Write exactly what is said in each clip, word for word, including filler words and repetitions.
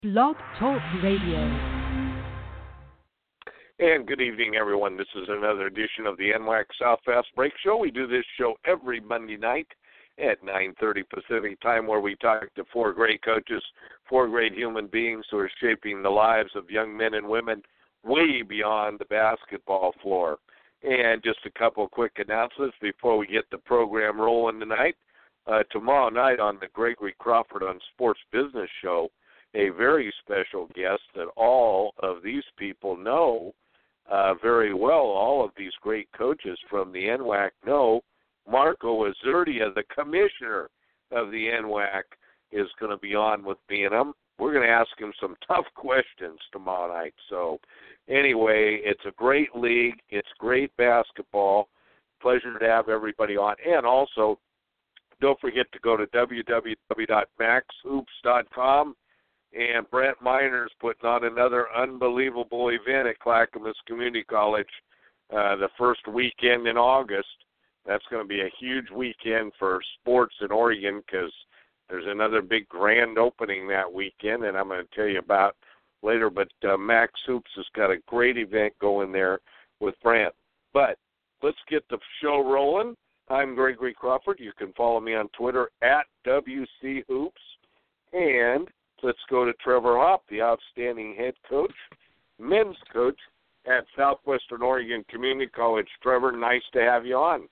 Blog Talk Radio. And good evening, everyone. This is another edition of the N W A C South Fast Break Show. We do this show every Monday night at nine thirty Pacific time, where we talk to four great coaches, four great human beings who are shaping the lives of young men and women way beyond the basketball floor. And just a couple of quick announcements before we get the program rolling tonight. Uh, tomorrow night on the Gregory Crawford on Sports Business Show, a very special guest that all of these people know uh, very well. All of these great coaches from the N W A C know. Marco Azurdia, the commissioner of the N W A C, is going to be on with me, and I'm, we're going to ask him some tough questions tomorrow night. So anyway, it's a great league. It's great basketball. Pleasure to have everybody on. And also, don't forget to go to w w w dot max hoops dot com. And Brent Miner's putting on another unbelievable event at Clackamas Community College uh, the first weekend in August. That's going to be a huge weekend for sports in Oregon because there's another big grand opening that weekend, and I'm going to tell you about later. But uh, Max Hoops has got a great event going there with Brent. But let's get the show rolling. I'm Gregory Crawford. You can follow me on Twitter at W C Hoops. And let's go to Trevor Hopp, the outstanding head coach, men's coach at Southwestern Oregon Community College. Trevor, nice to have you on.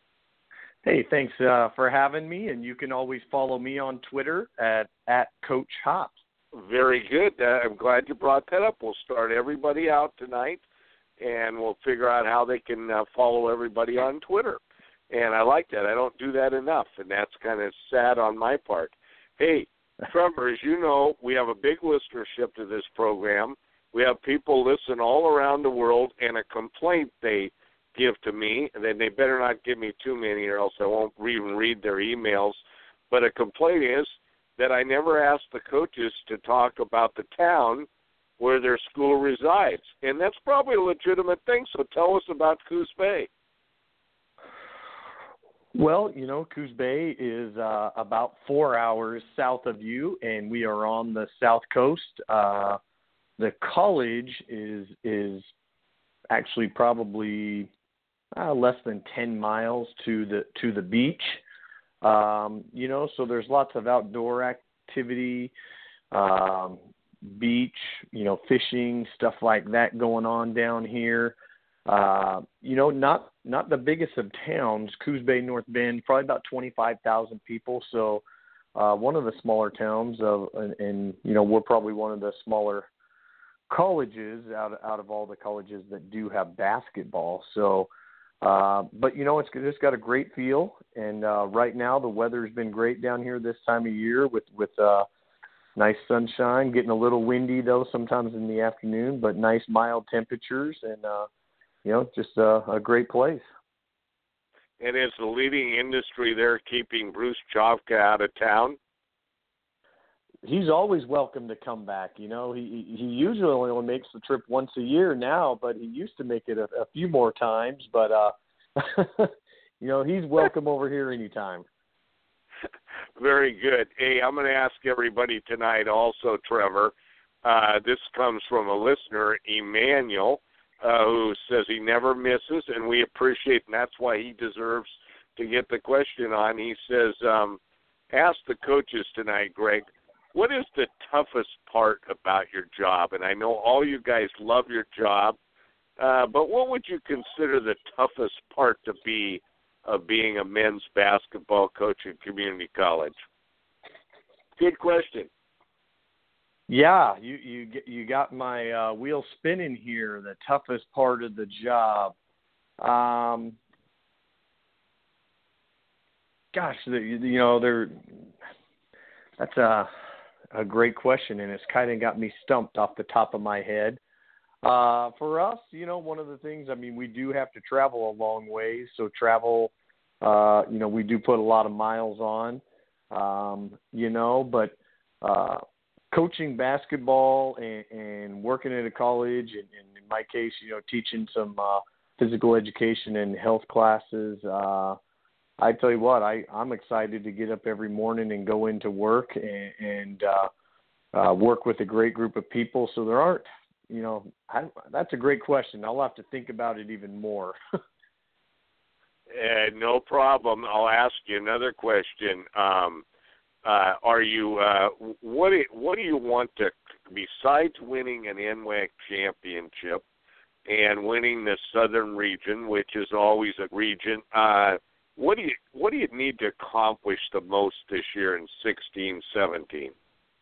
Hey, thanks uh, for having me, and you can always follow me on Twitter at, at Coach Hopp. Very good. Uh, I'm glad you brought that up. We'll start everybody out tonight, and we'll figure out how they can uh, follow everybody on Twitter. And I like that. I don't do that enough, and that's kind of sad on my part. Hey, Trevor, as you know, we have a big listenership to this program. We have people listen all around the world, and a complaint they give to me, and then they better not give me too many or else I won't even read their emails. But a complaint is that I never ask the coaches to talk about the town where their school resides. And that's probably a legitimate thing, so tell us about Coos Bay. Well, you know, Coos Bay is uh, about four hours south of you, and we are on the south coast. Uh, the college is is actually probably uh, less than ten miles to the to the beach. Um, you know, so there's lots of outdoor activity, um, beach, you know, fishing, stuff like that going on down here. Uh, you know, not not the biggest of towns, Coos Bay, North Bend, probably about twenty-five thousand people. So uh, one of the smaller towns, of, and, and, you know, we're probably one of the smaller colleges out, out of all the colleges that do have basketball. So, uh, but, you know, it's just got a great feel. And uh, right now the weather's been great down here this time of year with, with uh, nice sunshine, getting a little windy, though, sometimes in the afternoon, but nice mild temperatures and, uh, you know, just a, a great place. And is the leading industry there keeping Bruce Chavka out of town? He's always welcome to come back. You know, he he usually only makes the trip once a year now, but he used to make it a, a few more times. But, uh, you know, he's welcome over here anytime. Very good. Hey, I'm going to ask everybody tonight also, Trevor. Uh, this comes from a listener, Emmanuel. Uh, who says he never misses, and we appreciate, and that's why he deserves to get the question on. He says, um, ask the coaches tonight, Greg, what is the toughest part about your job? And I know all you guys love your job, uh, but what would you consider the toughest part to be of being a men's basketball coach at community college? Good question. Yeah, you you you got my uh, wheel spinning here. The toughest part of the job, um, gosh, the, you know, there. That's a a great question, and it's kind of got me stumped off the top of my head. Uh, for us, you know, one of the things, I mean, we do have to travel a long way, so travel. Uh, you know, we do put a lot of miles on. Um, you know, but. Uh, Coaching basketball and, and working at a college, and, and in my case, you know, teaching some uh, physical education and health classes. Uh, I tell you what, I, I'm excited to get up every morning and go into work and, and uh, uh, work with a great group of people. So there aren't, you know, I, that's a great question. I'll have to think about it even more. Uh, no problem. I'll ask you another question. Um, uh, are you uh, what? Do, what do you want to, besides winning an N W A C championship and winning the Southern region, which is always a region? Uh, what do you What do you need to accomplish the most this year in sixteen, seventeen?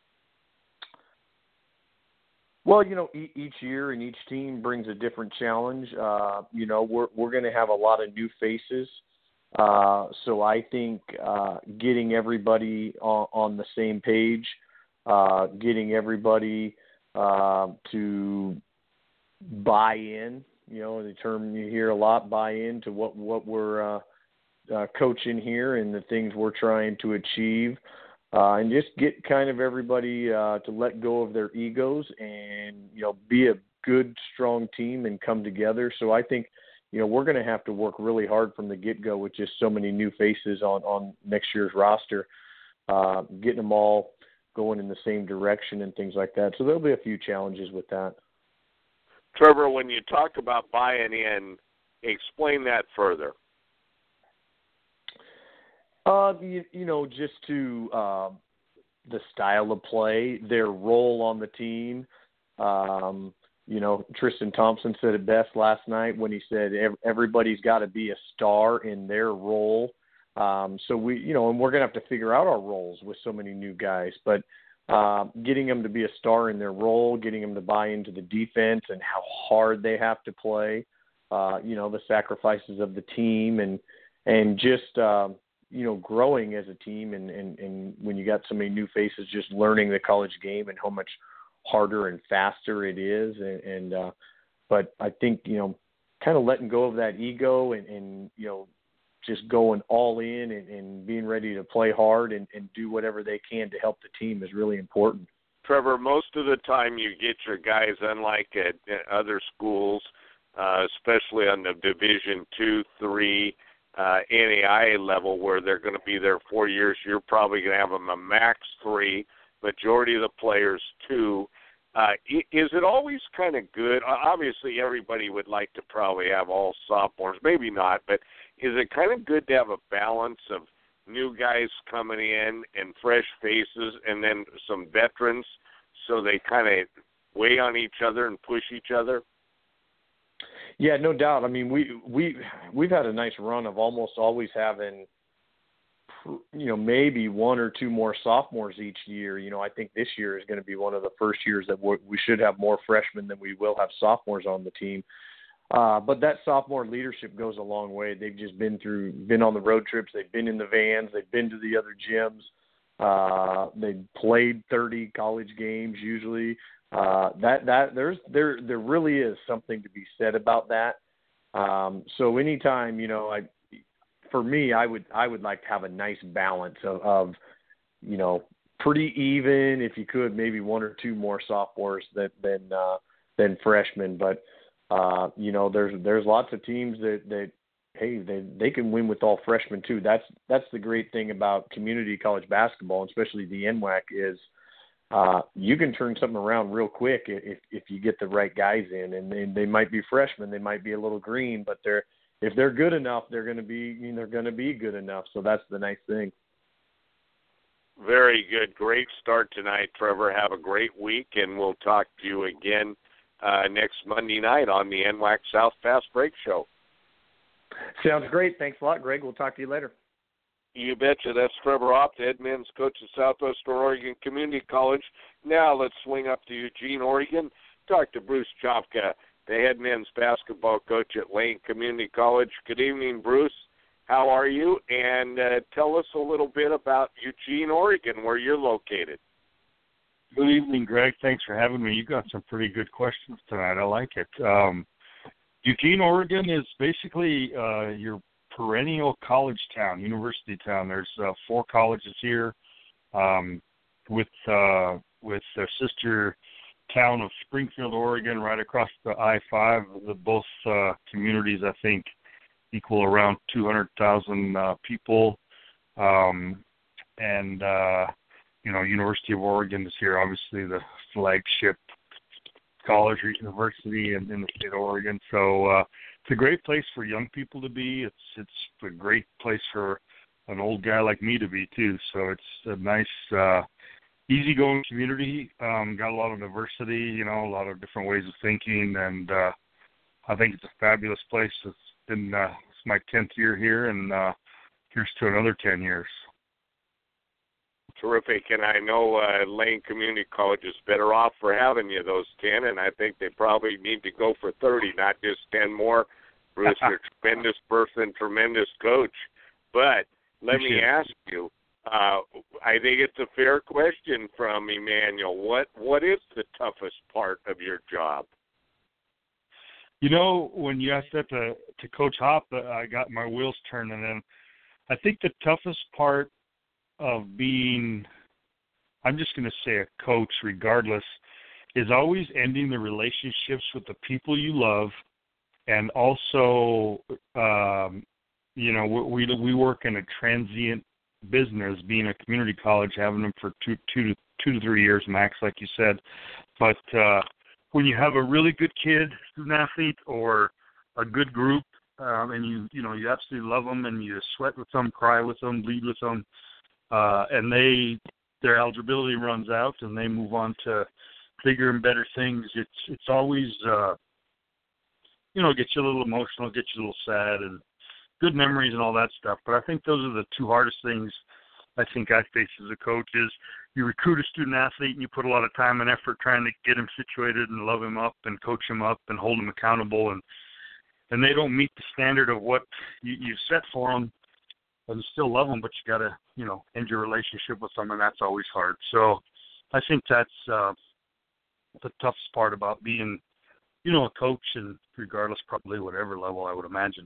Well, you know, e- each year and each team brings a different challenge. Uh, you know, we're we're going to have a lot of new faces, uh, so I think uh, getting everybody on, on the same page, uh, getting everybody uh, to buy in. You know, the term you hear a lot, buy in to what what we're uh, uh, coaching here and the things we're trying to achieve. Uh, and just get kind of everybody uh, to let go of their egos and, you know, be a good, strong team and come together. So I think, you know, we're going to have to work really hard from the get-go with just so many new faces on, on next year's roster, uh, getting them all going in the same direction and things like that. So there'll be a few challenges with that. Trevor, when you talk about buying in, explain that further. Uh, you, you know, just to uh, the style of play, their role on the team. Um, you know, Tristan Thompson said it best last night when he said everybody's got to be a star in their role. Um, so we, you know, and we're going to have to figure out our roles with so many new guys. But uh, getting them to be a star in their role, getting them to buy into the defense and how hard they have to play. Uh, you know, the sacrifices of the team and and just. Uh, you know, growing as a team and, and, and when you got so many new faces, just learning the college game and how much harder and faster it is. And, and uh, but I think, you know, kind of letting go of that ego and, and you know, just going all in and, and being ready to play hard and, and do whatever they can to help the team is really important. Trevor, most of the time you get your guys, unlike at, at other schools, uh, especially on the Division two, three, Uh, N A I A level where they're going to be there four years, you're probably going to have them a max three, majority of the players two. Uh, is it always kind of good? Obviously, everybody would like to probably have all sophomores, maybe not, but is it kind of good to have a balance of new guys coming in and fresh faces and then some veterans so they kind of weigh on each other and push each other? Yeah, no doubt. I mean, we we we've had a nice run of almost always having, you know, maybe one or two more sophomores each year. You know, I think this year is going to be one of the first years that we're, we should have more freshmen than we will have sophomores on the team. Uh, but that sophomore leadership goes a long way. They've just been through, been on the road trips. They've been in the vans. They've been to the other gyms. Uh, they've played thirty college games usually. Uh, that that there's there there really is something to be said about that. Um, so anytime, you know, I for me, I would I would like to have a nice balance of, of you know, pretty even, if you could, maybe one or two more sophomores than than uh, than freshmen. But uh, you know, there's there's lots of teams that that hey they they can win with all freshmen too. That's that's the great thing about community college basketball, especially the N W A C, is Uh, you can turn something around real quick if if you get the right guys in, and they, they might be freshmen, they might be a little green, but they're if they're good enough, they're going to be you know, they're going to be good enough. So that's the nice thing. Very good, great start tonight, Trevor. Have a great week, and we'll talk to you again uh, next Monday night on the N W A C South Fast Break Show. Sounds great. Thanks a lot, Greg. We'll talk to you later. You betcha. That's Trevor Opt, head men's coach at Southwestern Oregon Community College. Now let's swing up to Eugene, Oregon. Talk to Bruce Chopka, the head men's basketball coach at Lane Community College. Good evening, Bruce. How are you? And uh, tell us a little bit about Eugene, Oregon, where you're located. Good evening, Greg. Thanks for having me. You got some pretty good questions tonight. I like it. Um, Eugene, Oregon is basically uh, your perennial college town, university town. There's uh, four colleges here, um, with uh, with their sister town of Springfield, Oregon, right across the I five. The both uh, communities, I think, equal around two hundred thousand uh, people, um, and uh, you know, University of Oregon is here, obviously the flagship college or university in, in the state of Oregon. So uh, it's a great place for young people to be. It's it's a great place for an old guy like me to be too. So it's a nice, uh, easygoing community. Um, got a lot of diversity, you know, a lot of different ways of thinking, and uh, I think it's a fabulous place. It's been uh, it's my tenth year here, and uh, here's to another ten years. Terrific, and I know uh, Lane Community College is better off for having you those ten, and I think they probably need to go for thirty, not just ten more. Bruce, you're a tremendous person, tremendous coach. But let me ask you, uh, I think it's a fair question from Emmanuel. What What is the toughest part of your job? You know, when you asked that to, to Coach Hop, uh, I got my wheels turning, and I think the toughest part of being, I'm just going to say a coach regardless, is always ending the relationships with the people you love, and also, um, you know, we we work in a transient business, being a community college, having them for two two to two to three years max, like you said. But uh, when you have a really good kid, student athlete, or a good group, um, and you you know you absolutely love them, and you sweat with them, cry with them, bleed with them. Uh, and they, their eligibility runs out, and they move on to bigger and better things. It's it's always, uh, you know, gets you a little emotional, gets you a little sad, and good memories and all that stuff. But I think those are the two hardest things I think I face as a coach is you recruit a student athlete and you put a lot of time and effort trying to get him situated and love him up and coach him up and hold him accountable, and and they don't meet the standard of what you, you set for them. And you still love them, but you got to, you know, end your relationship with them, and that's always hard. So I think that's uh, the toughest part about being, you know, a coach, and regardless, probably whatever level, I would imagine.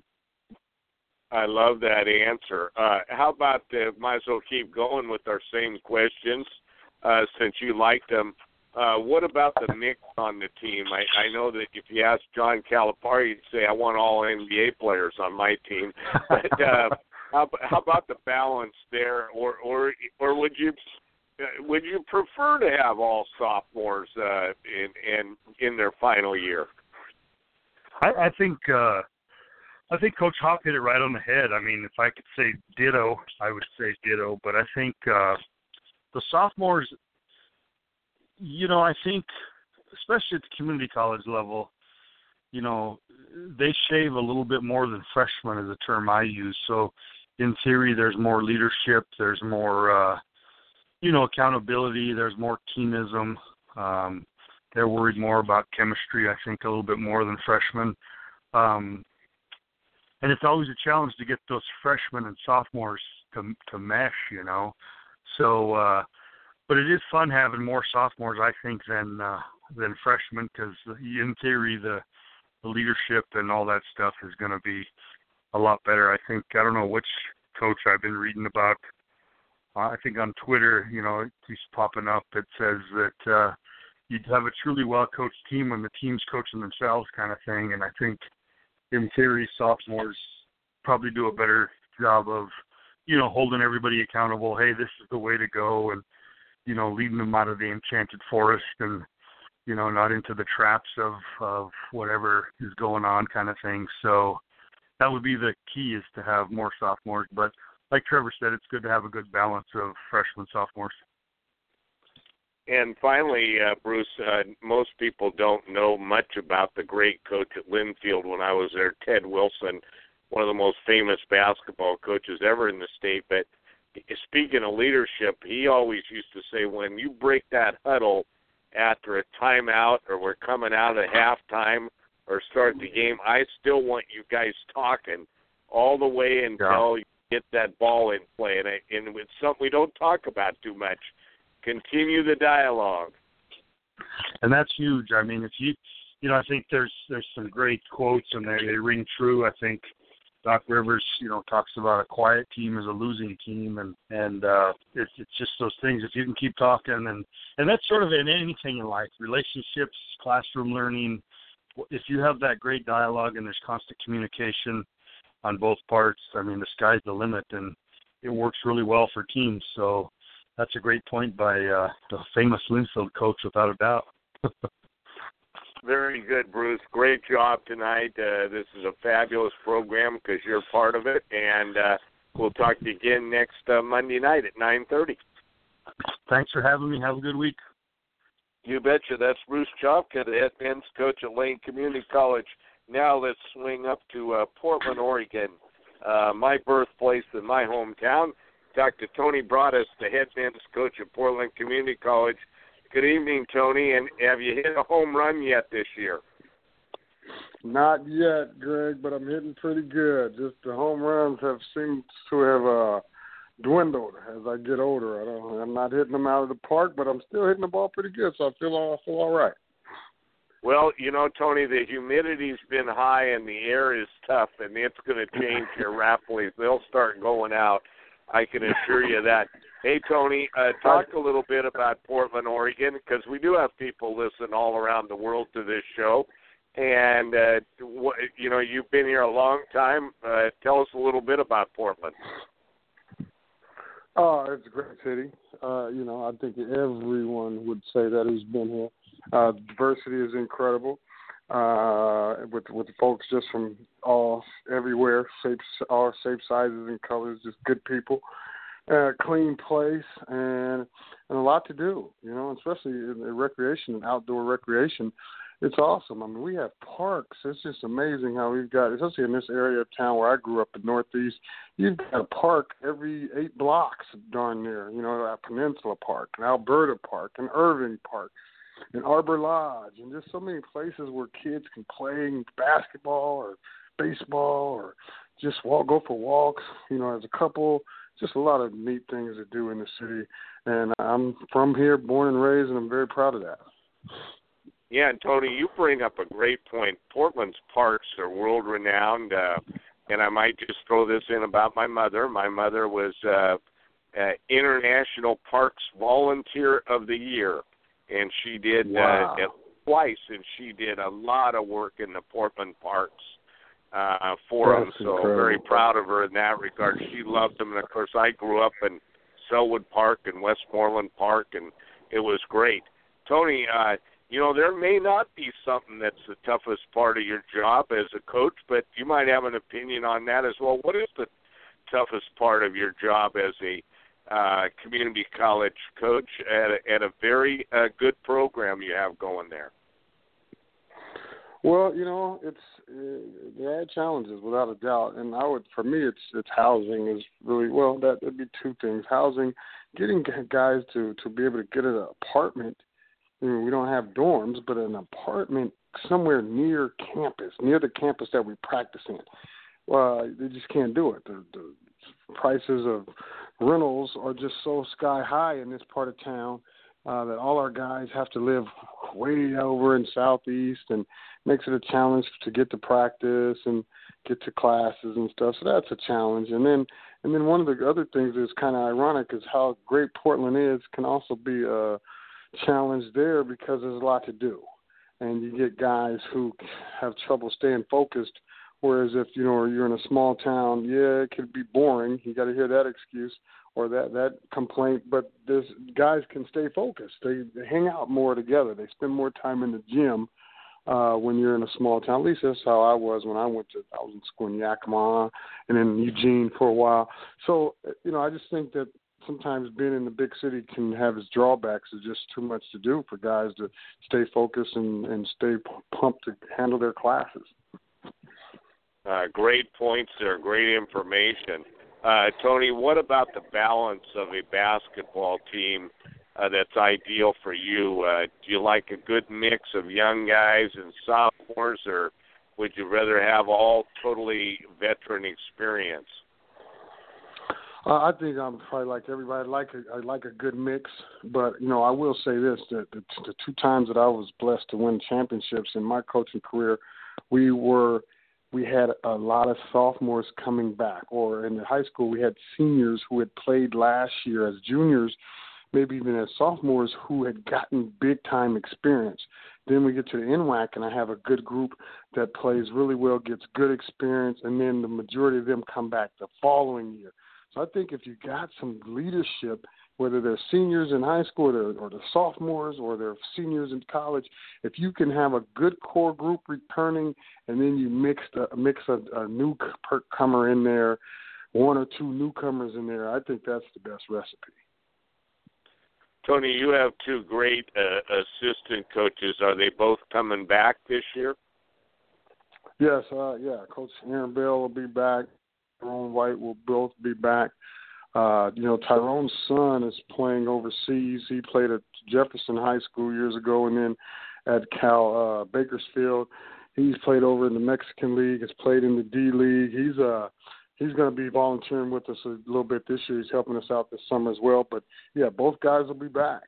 I love that answer. Uh, how about, uh, might as well keep going with our same questions uh, since you liked them. Uh, what about the mix on the team? I, I know that if you ask John Calipari, he'd say, I want all N B A players on my team. But uh, how, how about the balance there, or or or would you uh, would you prefer to have all sophomores uh, in, in in their final year? I, I think uh, I think Coach Hop hit it right on the head. I mean, if I could say ditto, I would say ditto. But I think uh, the sophomores, you know, I think especially at the community college level, you know, they shave a little bit more than freshmen is a term I use. So in theory, there's more leadership, there's more, uh, you know, accountability, there's more teamism. Um, they're worried more about chemistry, I think, a little bit more than freshmen. Um, and it's always a challenge to get those freshmen and sophomores to to mesh, you know. So, uh, but it is fun having more sophomores, I think, than uh, than freshmen, because in theory, the, the leadership and all that stuff is going to be a lot better. I think, I don't know which coach I've been reading about. Uh, I think on Twitter, you know, it keeps popping up. It says that uh, you'd have a truly well-coached team when the team's coaching themselves, kind of thing. And I think, in theory, sophomores probably do a better job of, you know, holding everybody accountable. Hey, this is the way to go, and, you know, leading them out of the enchanted forest and, you know, not into the traps of, of whatever is going on, kind of thing. So that would be the key, is to have more sophomores. But like Trevor said, it's good to have a good balance of freshmen, sophomores. And finally, uh, Bruce, uh, most people don't know much about the great coach at Linfield when I was there, Ted Wilson, one of the most famous basketball coaches ever in the state. But speaking of leadership, he always used to say, when you break that huddle after a timeout, or we're coming out at halftime or start the game, I still want you guys talking all the way until yeah. you get that ball in play. And, I, and it's something we don't talk about too much. Continue the dialogue. And that's huge. I mean, if you, you know, I think there's there's some great quotes, and they, they ring true. I think Doc Rivers, you know, talks about a quiet team as a losing team, and and uh, it's it's just those things. If you can keep talking, and and that's sort of in anything in life, relationships, classroom learning. If you have that great dialogue and there's constant communication on both parts, I mean, the sky's the limit, and it works really well for teams. So that's a great point by uh, the famous Linfield coach, without a doubt. Very good, Bruce. Great job tonight. Uh, this is a fabulous program because you're part of it, and uh, we'll talk to you again next uh, Monday night at nine thirty. Thanks for having me. Have a good week. You betcha. That's Bruce Chopka, the head men's coach at Lane Community College. Now let's swing up to uh, Portland, Oregon, uh, my birthplace and my hometown. Talk to Tony Broaddus, the head men's coach at Portland Community College. Good evening, Tony, and have you hit a home run yet this year? Not yet, Greg, but I'm hitting pretty good. Just the home runs have seemed to have uh, dwindled as I get older. I don't, I'm not hitting them out of the park, but I'm still hitting the ball pretty good, so I feel all, I feel all right. Well, you know, Tony, the humidity's been high and the air is tough, and it's going to change here rapidly. They'll start going out. I can assure you that. Hey, Tony, uh, talk a little bit about Portland, Oregon, because we do have people listen all around the world to this show. And, uh, what, you know, you've been here a long time. Uh, tell us a little bit about Portland. Oh, it's a great city. Uh, you know, I think everyone would say that who's been here. Uh, diversity is incredible. Uh, with with folks just from all everywhere, shapes, all shapes, sizes, and colors. Just good people. Uh, clean place and and a lot to do, you know, especially in the recreation and outdoor recreation. It's awesome. I mean, we have parks. It's just amazing how we've got, especially in this area of town where I grew up in Northeast, you've got a park every eight blocks darn near, you know, a Peninsula Park, an Alberta Park, an Irving Park, an Arbor Lodge, and just so many places where kids can play basketball or baseball or just walk, go for walks, you know, as a couple. Just a lot of neat things to do in the city. And I'm from here, born and raised, and I'm very proud of that. Yeah, and Tony, you bring up a great point. Portland's parks are world-renowned, uh, and I might just throw this in about my mother. My mother was uh, uh, International Parks Volunteer of the Year, and she did wow. uh, twice, and she did a lot of work in the Portland parks. Uh, for That's them, so incredible. very proud of her in that regard. She loved them, and of course, I grew up in Selwood Park and Westmoreland Park, and it was great. Tony, uh, you know, there may not be something that's the toughest part of your job as a coach, but you might have an opinion on that as well. What is the toughest part of your job as a uh, community college coach at a, at a very uh, good program you have going there? Well, you know, it's uh, there are challenges without a doubt, and I would, for me, it's it's housing is really well. That would be two things: housing, getting guys to to be able to get an apartment. I mean, we don't have dorms, but an apartment somewhere near campus, near the campus that we practice in. Well, they just can't do it. The, the prices of rentals are just so sky high in this part of town uh, that all our guys have to live way over in Southeast, and makes it a challenge to get to practice and get to classes and stuff. So that's a challenge. And then and then one of the other things that's kind of ironic is how great Portland is can also be a challenge there because there's a lot to do. And you get guys who have trouble staying focused, whereas if, you know, you're in a small town, yeah, it could be boring. You got to hear that excuse or that, that complaint, but there's guys can stay focused. They, they hang out more together. They spend more time in the gym uh, when you're in a small town. At least that's how I was when I went to, I was in school in Yakima and in Eugene for a while. So, you know, I just think that sometimes being in the big city can have its drawbacks. There's just too much to do for guys to stay focused and, and stay pumped to handle their classes. Uh, great points there, great information. Uh, Tony, what about the balance of a basketball team uh, that's ideal for you? Uh, do you like a good mix of young guys and sophomores, or would you rather have all totally veteran experience? Uh, I think I'm probably like everybody. I like a, I like a good mix, but you know, I will say this: that the, the two times that I was blessed to win championships in my coaching career, we were. We had a lot of sophomores coming back, or in the high school we had seniors who had played last year as juniors, maybe even as sophomores who had gotten big-time experience. Then we get to the N W A C, and I have a good group that plays really well, gets good experience, and then the majority of them come back the following year. So I think if you got some leadership whether they're seniors in high school or they're, or they're sophomores or they're seniors in college, if you can have a good core group returning and then you mix a, mix a, a newcomer in there, one or two newcomers in there, I think that's the best recipe. Tony, you have two great uh, assistant coaches. Are they both coming back this year? Yes, uh, yeah. Coach Aaron Bell will be back. Tyrone White will both be back. Uh, you know, Tyrone's son is playing overseas. He played at Jefferson High School years ago and then at Cal uh, Bakersfield. He's played over in the Mexican League, has played in the D League. He's uh, he's going to be volunteering with us a little bit this year. He's helping us out this summer as well. But, yeah, both guys will be back.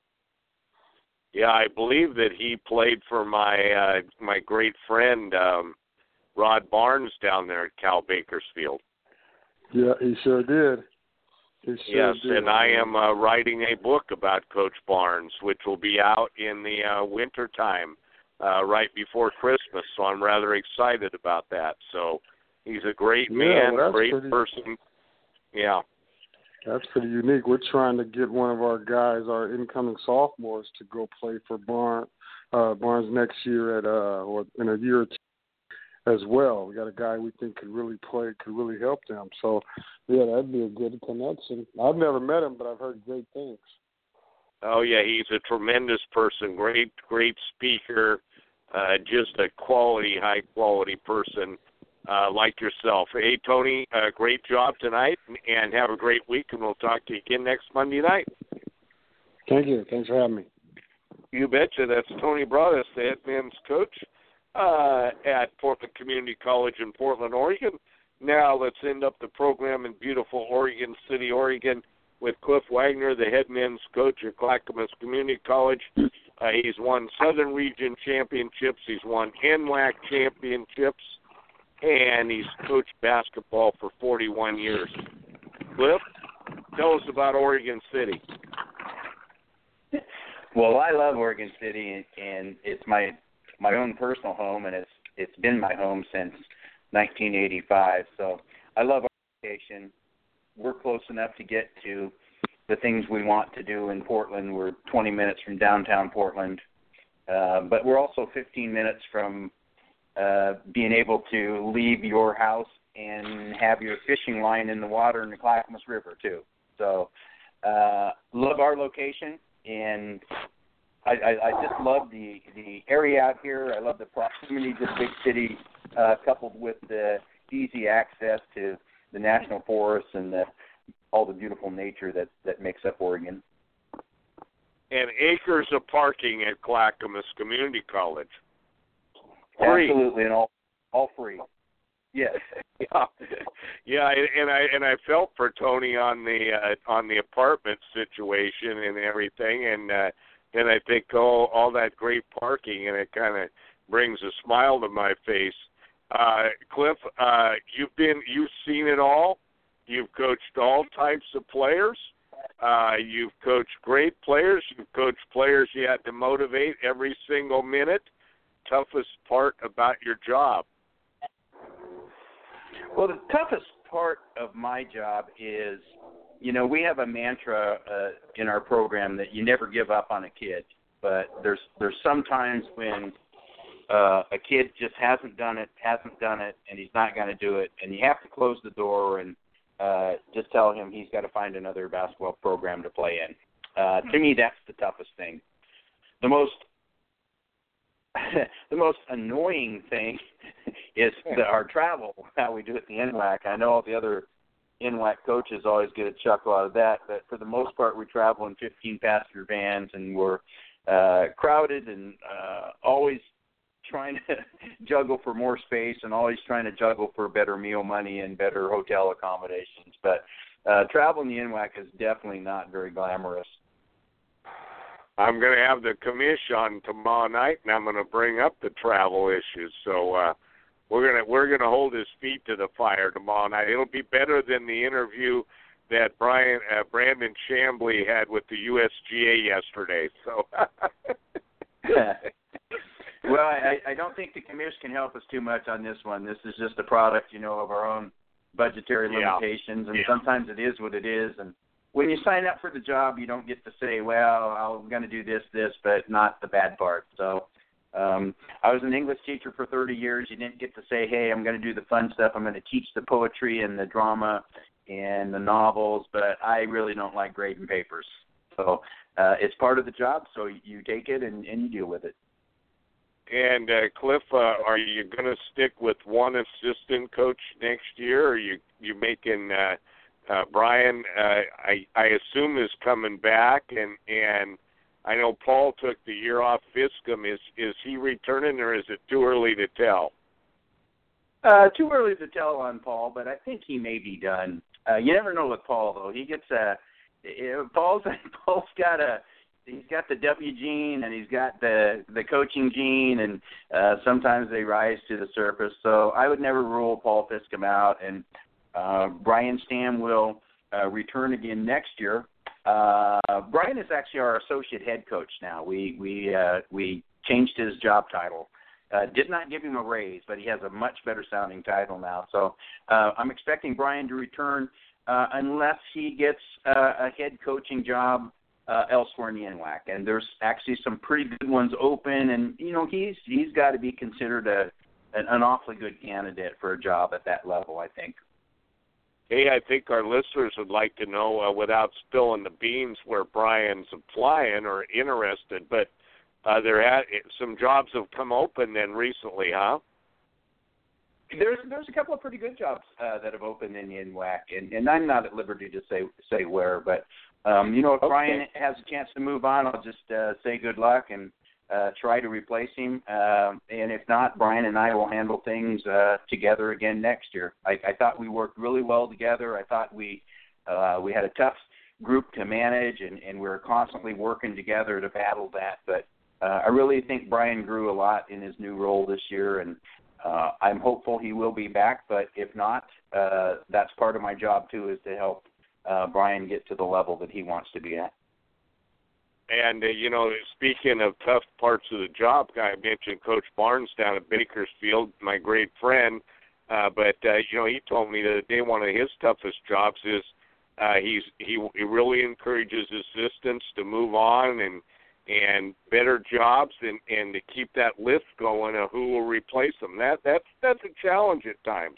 Yeah, I believe that he played for my uh, my great friend um, Rod Barnes down there at Cal Bakersfield. Yeah, he sure did. He sure yes, did. and I am uh, writing a book about Coach Barnes, which will be out in the uh, winter time, uh, right before Christmas. So I'm rather excited about that. So he's a great yeah, man, well, great pretty, person. Yeah. That's pretty unique. We're trying to get one of our guys, our incoming sophomores, to go play for Barnes, uh, Barnes next year at uh, or in a year or two as well. We got a guy we think could really play, could really help them. So, yeah, that'd be a good connection. I've never met him, but I've heard great things. Oh, yeah, he's a tremendous person, great, great speaker, uh, just a quality, high-quality person uh, like yourself. Hey, Tony, uh, great job tonight, and have a great week, and we'll talk to you again next Monday night. Thank you. Thanks for having me. You betcha. That's Tony Broaddus, the head men's coach uh, at Portland Community College in Portland, Oregon. Now let's end up the program in beautiful Oregon City, Oregon, with Cliff Wagner, the head men's coach at Clackamas Community College. Uh, he's won Southern Region championships. He's won N W A C championships, and he's coached basketball for forty-one years. Cliff, tell us about Oregon City. Well, I love Oregon City, and it's my my own personal home, and it's it's been my home since nineteen eighty-five. So I love our location. We're close enough to get to the things we want to do in Portland. We're twenty minutes from downtown Portland, uh, but we're also fifteen minutes from uh, being able to leave your house and have your fishing line in the water in the Clackamas River too. So uh, love our location, and I, I, I just love the, the area out here. I love the proximity to the big city, uh, coupled with the easy access to the national forests and the, all the beautiful nature that, that makes up Oregon. And acres of parking at Clackamas Community College. Free. Absolutely, and all all free. Yes. Yeah, yeah, and I and I felt for Tony on the uh, on the apartment situation and everything, and uh, and I think oh, all that great parking, and it kind of brings a smile to my face. Uh, Cliff, uh, you've been you've seen it all. You've coached all types of players. Uh, you've coached great players. You've coached players you had to motivate every single minute. Toughest part about your job? Well, the toughest part of my job is, you know, we have a mantra uh, in our program that you never give up on a kid. But there's there's some times when uh, a kid just hasn't done it, hasn't done it, and he's not going to do it, and you have to close the door and uh, just tell him he's got to find another basketball program to play in. Uh, to me, that's the toughest thing. The most the most annoying thing is the, our travel, how we do it at the N W A C. I know all the other N W A C coaches always get a chuckle out of that, but for the most part, we travel in fifteen-passenger vans, and we're uh, crowded and uh, always trying to juggle for more space and always trying to juggle for better meal money and better hotel accommodations. But uh, travel in the N W A C is definitely not very glamorous. I'm going to have the commish on tomorrow night, and I'm going to bring up the travel issues. So uh, we're going to we're going to hold his feet to the fire tomorrow night. It'll be better than the interview that Brian uh, Brandon Chambly had with the U S G A yesterday. So. Well, I, I don't think the commish can help us too much on this one. This is just a product, you know, of our own budgetary limitations, yeah. and yeah. sometimes it is what it is, and when you sign up for the job, you don't get to say, well, I'm going to do this, this, but not the bad part. So um, I was an English teacher for thirty years. You didn't get to say, hey, I'm going to do the fun stuff. I'm going to teach the poetry and the drama and the novels, but I really don't like grading papers. So uh, it's part of the job, so you take it and, and you deal with it. And, uh, Cliff, uh, are you going to stick with one assistant coach next year, or are you, you making uh, – Uh, Brian, uh, I, I assume is coming back, and, and I know Paul took the year off Fiscum. Is is he returning, or is it too early to tell? Uh, too early to tell on Paul, but I think he may be done. Uh, you never know with Paul, though. He gets a uh, Paul's Paul's got a he's got the W gene, and he's got the the coaching gene, and uh, sometimes they rise to the surface. So I would never rule Paul Fiscum out, and Uh, Brian Stam will uh, return again next year. Uh, Brian is actually our associate head coach now. We we uh, we changed his job title. Uh, did not give him a raise, but he has a much better sounding title now. So uh, I'm expecting Brian to return uh, unless he gets uh, a head coaching job uh, elsewhere in the N W A C. And there's actually some pretty good ones open, and you know he's he's got to be considered a an, an awfully good candidate for a job at that level, I think. Hey, I think our listeners would like to know, uh, without spilling the beans, where Brian's applying or interested. But uh, there had some jobs have come open then recently, huh? There's there's a couple of pretty good jobs uh, that have opened in the N W A C, and, and I'm not at liberty to say say where. But um, you know, if okay. Brian has a chance to move on, I'll just uh, say good luck and uh, try to replace him. Uh, and if not, Brian and I will handle things uh, together again next year. I, I thought we worked really well together. I thought we uh, we had a tough group to manage, and, and we were constantly working together to battle that. But uh, I really think Brian grew a lot in his new role this year, and uh, I'm hopeful he will be back. But if not, uh, that's part of my job too, is to help uh, Brian get to the level that he wants to be at. And, uh, you know, speaking of tough parts of the job, I mentioned Coach Barnes down at Bakersfield, my great friend. Uh, but, uh, you know, he told me the other day one of his toughest jobs is uh, he's he, he really encourages assistants to move on and and better jobs and, and to keep that lift going of who will replace them. That that's that's a challenge at times.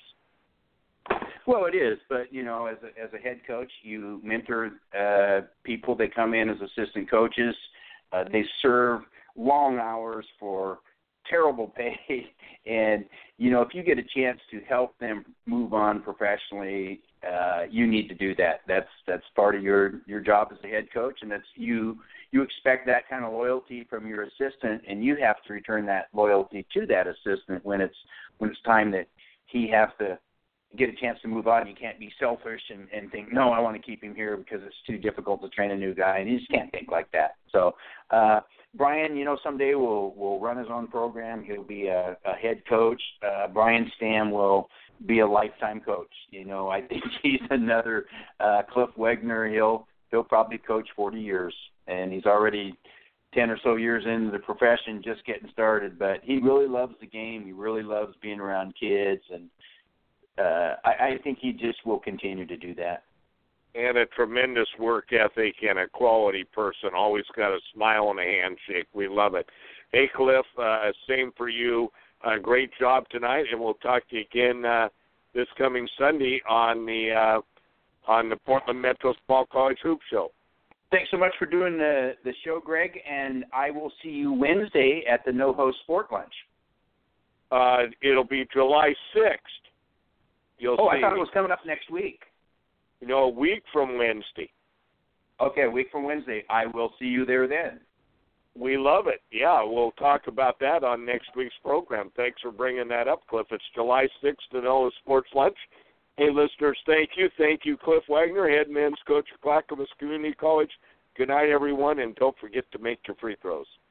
Well, it is, but, you know, as a, as a head coach, you mentor uh, people that come in as assistant coaches. Uh, they serve long hours for terrible pay. And, you know, if you get a chance to help them move on professionally, uh, you need to do that. That's that's part of your, your job as a head coach, and that's you you expect that kind of loyalty from your assistant, and you have to return that loyalty to that assistant when it's when it's time that he has to get a chance to move on. You can't be selfish and, and think, no, I want to keep him here because it's too difficult to train a new guy, and you just can't think like that. So, uh, Brian, you know, someday we'll we'll run his own program. He'll be a, a head coach. Uh, Brian Stam will be a lifetime coach. You know, I think he's another uh, Cliff Wegner. He'll he'll probably coach forty years, and he's already ten or so years into the profession, just getting started. But he really loves the game. He really loves being around kids, and Uh, I, I think he just will continue to do that. And a tremendous work ethic and a quality person. Always got a smile and a handshake. We love it. Hey, Cliff, uh, same for you. Uh, great job tonight, and we'll talk to you again uh, this coming Sunday on the uh, on the Portland Metro Small College Hoop Show. Thanks so much for doing the, the show, Greg, and I will see you Wednesday at the NoHo Sport Lunch. Uh, it'll be July sixth. You'll oh, see. I thought it was coming up next week. You know, a week from Wednesday. Okay, a week from Wednesday. I will see you there then. We love it. Yeah, we'll talk about that on next week's program. Thanks for bringing that up, Cliff. It's July sixth at NoHo Sports Lunch. Hey, listeners, thank you. Thank you, Cliff Wegner, head men's coach at Clackamas Community College. Good night, everyone, and don't forget to make your free throws.